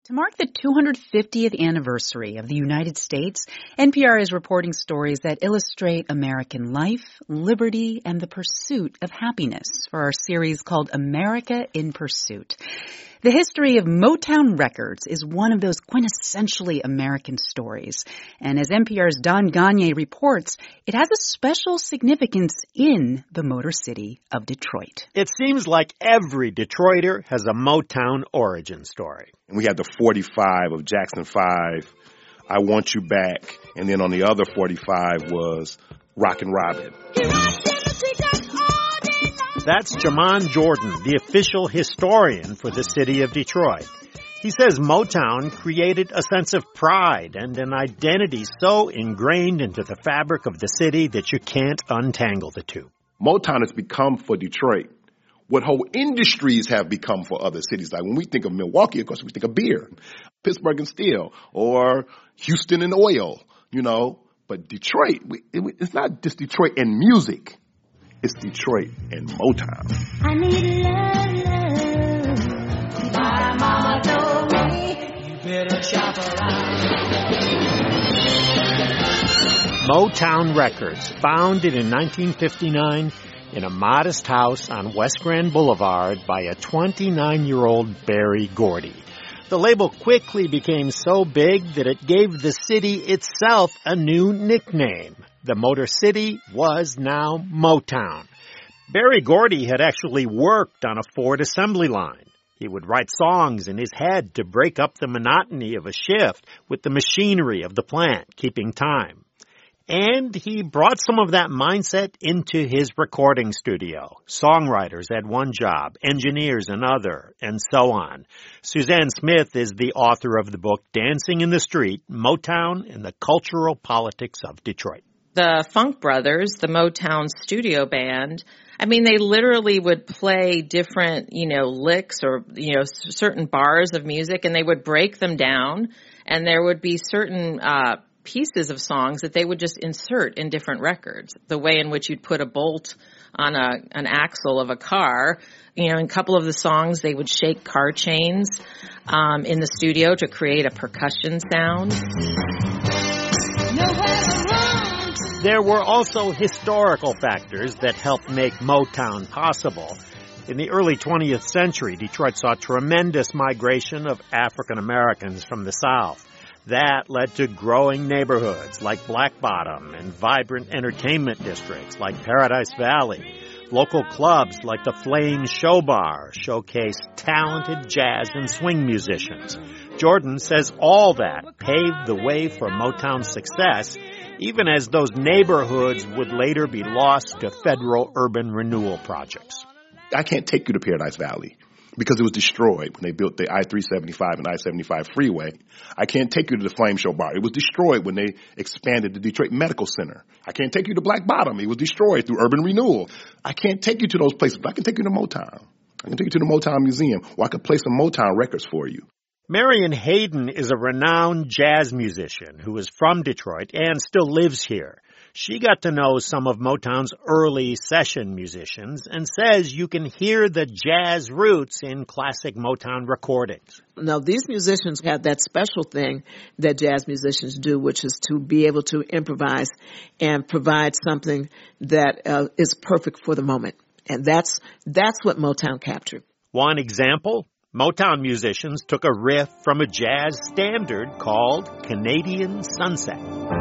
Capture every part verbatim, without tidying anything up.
To mark the two hundred fiftieth anniversary of the United States, N P R is reporting stories that illustrate American life, liberty, and the pursuit of happiness for our series called America in Pursuit. The history of Motown Records is one of those quintessentially American stories. And as N P R's Don Gonyea reports, it has a special significance in the Motor City of Detroit. It seems like every Detroiter has a Motown origin story. And we had the forty-five of Jackson five, I Want You Back, and then on the other forty-five was Rockin' Robin. That's Jamon Jordan, the official historian for the city of Detroit. He says Motown created a sense of pride and an identity so ingrained into the fabric of the city that you can't untangle the two. Motown has become for Detroit what whole industries have become for other cities. Like when we think of Milwaukee, of course, we think of beer, Pittsburgh and steel, or Houston and oil, you know. But Detroit, we, it, it's not just Detroit and music. It's Detroit and Motown. I need love, love. My mama told me you better shop around. Motown Records, founded in nineteen fifty-nine in a modest house on West Grand Boulevard by a twenty-nine-year-old Berry Gordy. The label quickly became so big that it gave the city itself a new nickname. The Motor City was now Motown. Berry Gordy had actually worked on a Ford assembly line. He would write songs in his head to break up the monotony of a shift with the machinery of the plant, keeping time. And he brought some of that mindset into his recording studio. Songwriters had one job, engineers another, and so on. Suzanne Smith is the author of the book Dancing in the Street, Motown and the Cultural Politics of Detroit. The Funk Brothers, the Motown studio band, I mean, they literally would play different, you know, licks or, you know, certain bars of music, and they would break them down, and there would be certain uh pieces of songs that they would just insert in different records. The way in which you'd put a bolt on a an axle of a car, you know, in a couple of the songs, they would shake car chains um, in the studio to create a percussion sound. There were also historical factors that helped make Motown possible. In the early twentieth century, Detroit saw tremendous migration of African Americans from the South. That led to growing neighborhoods like Black Bottom and vibrant entertainment districts like Paradise Valley. Local clubs like the Flame Show Bar showcased talented jazz and swing musicians. Jordan says all that paved the way for Motown's success, even as those neighborhoods would later be lost to federal urban renewal projects. I can't take you to Paradise Valley because it was destroyed when they built the I three seventy-five and I seventy-five freeway. I can't take you to the Flame Show Bar. It was destroyed when they expanded the Detroit Medical Center. I can't take you to Black Bottom. It was destroyed through urban renewal. I can't take you to those places, but I can take you to Motown. I can take you to the Motown Museum, or I could play some Motown records for you. Marion Hayden is a renowned jazz musician who is from Detroit and still lives here. She got to know some of Motown's early session musicians and says you can hear the jazz roots in classic Motown recordings. Now, these musicians have that special thing that jazz musicians do, which is to be able to improvise and provide something that uh, is perfect for the moment. And that's that's what Motown captured. One example, Motown musicians took a riff from a jazz standard called Canadian Sunset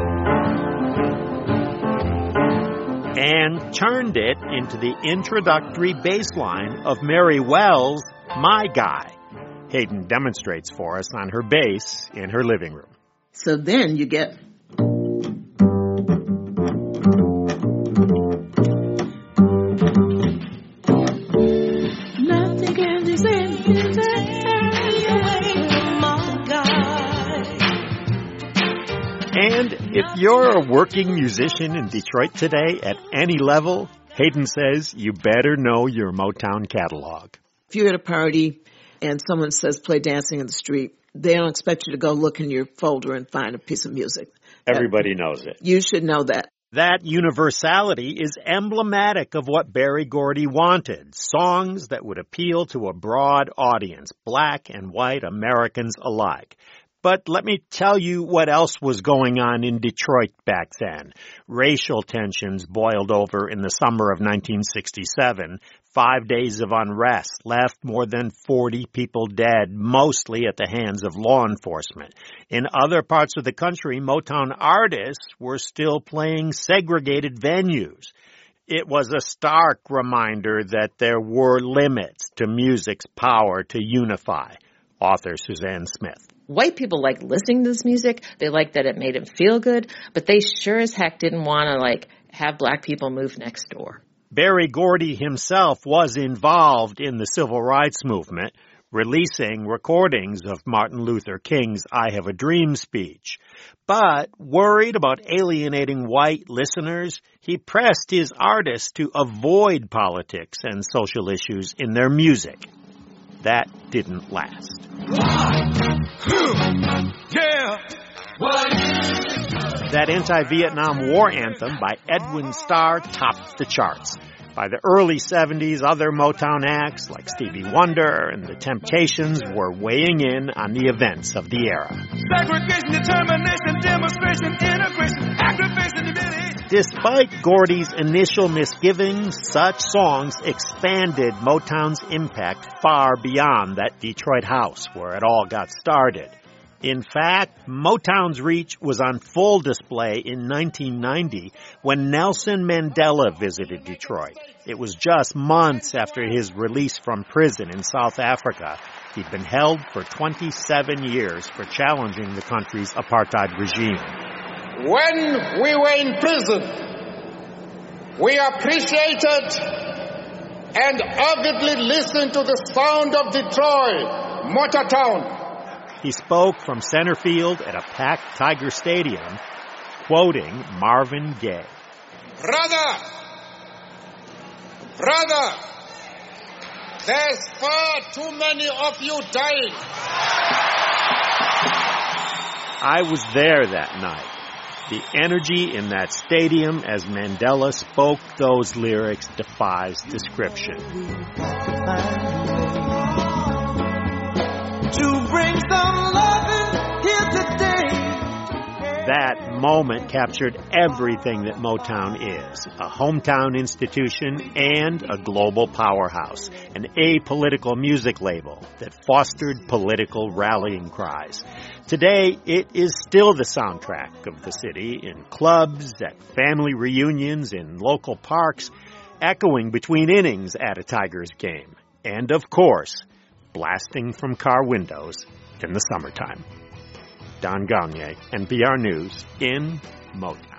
and turned it into the introductory bass line of Mary Wells' My Guy. Hayden demonstrates for us on her bass in her living room. So then you get... Nothing can be said. And if you're a working musician in Detroit today at any level, Hayden says you better know your Motown catalog. If you're at a party and someone says play Dancing in the Street, they don't expect you to go look in your folder and find a piece of music. Everybody knows it. You should know that. That universality is emblematic of what Berry Gordy wanted, songs that would appeal to a broad audience, black and white Americans alike. But let me tell you what else was going on in Detroit back then. Racial tensions boiled over in the summer of nineteen sixty-seven. Five days of unrest left more than forty people dead, mostly at the hands of law enforcement. In other parts of the country, Motown artists were still playing segregated venues. It was a stark reminder that there were limits to music's power to unify. Author Suzanne Smith. White people liked listening to this music. They liked that it made them feel good, but they sure as heck didn't want to, like, have black people move next door. Berry Gordy himself was involved in the civil rights movement, releasing recordings of Martin Luther King's I Have a Dream speech. But worried about alienating white listeners, he pressed his artists to avoid politics and social issues in their music. That didn't last. Yeah. That anti-Vietnam War anthem by Edwin Starr topped the charts. By the early seventies, other Motown acts like Stevie Wonder and The Temptations were weighing in on the events of the era. Segregation, determination, demonstration, integration, activation, humiliation. Despite Gordy's initial misgivings, such songs expanded Motown's impact far beyond that Detroit house where it all got started. In fact, Motown's reach was on full display in nineteen ninety when Nelson Mandela visited Detroit. It was just months after his release from prison in South Africa. He'd been held for twenty-seven years for challenging the country's apartheid regime. When we were in prison, we appreciated and avidly listened to the sound of Detroit, Motown. He spoke from center field at a packed Tiger Stadium, quoting Marvin Gaye. Brother, brother, there's far too many of you dying. I was there that night. The energy in that stadium as Mandela spoke those lyrics defies description. To bring some loving here today. That moment captured everything that Motown is, a hometown institution and a global powerhouse, an apolitical music label that fostered political rallying cries. Today, it is still the soundtrack of the city in clubs, at family reunions, in local parks, echoing between innings at a Tigers game, and of course, blasting from car windows in the summertime. Don Gagné, N P R News, in Motown.